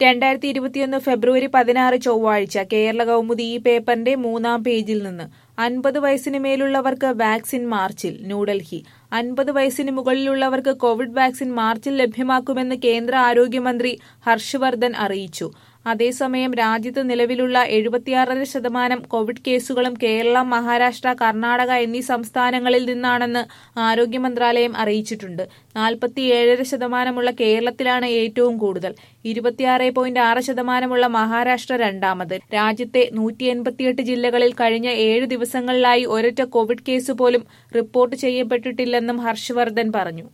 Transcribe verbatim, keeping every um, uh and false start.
രണ്ടായിരത്തി ഇരുപത്തിയൊന്ന് ഫെബ്രുവരി പതിനാറ് ചൊവ്വാഴ്ച കേരള കൗമുദി ഈ പേപ്പറിന്റെ മൂന്നാം പേജിൽ നിന്ന് അൻപത് വയസ്സിന് മേലുള്ളവർക്ക് വാക്സിൻ മാർച്ചിൽ. ന്യൂഡൽഹി അൻപത് വയസ്സിന് മുകളിലുള്ളവർക്ക് കോവിഡ് വാക്സിൻ മാർച്ചിൽ ലഭ്യമാക്കുമെന്ന് കേന്ദ്ര ആരോഗ്യമന്ത്രി ഹർഷ് വർദ്ധൻ അറിയിച്ചു. അതേസമയം രാജ്യത്ത് നിലവിലുള്ള എഴുപത്തിയാറര ശതമാനം കോവിഡ് കേസുകളും കേരളം, മഹാരാഷ്ട്ര, കർണാടക എന്നീ സംസ്ഥാനങ്ങളിൽ നിന്നാണെന്ന് ആരോഗ്യ മന്ത്രാലയം അറിയിച്ചിട്ടുണ്ട്. നാൽപ്പത്തിയേഴര ശതമാനമുള്ള കേരളത്തിലാണ് ഏറ്റവും കൂടുതൽ. ഇരുപത്തിയാറ് പോയിന്റ് ആറ് ശതമാനമുള്ള മഹാരാഷ്ട്ര രണ്ടാമത്. രാജ്യത്തെ നൂറ്റി എൺപത്തിയെട്ട് ജില്ലകളിൽ കഴിഞ്ഞ ഏഴു ദിവസങ്ങളിലായി ഒരൊറ്റ കോവിഡ് കേസ് പോലും റിപ്പോർട്ട് ചെയ്യപ്പെട്ടിട്ടില്ലെന്നും ഹർഷ് വർദ്ധൻ പറഞ്ഞു.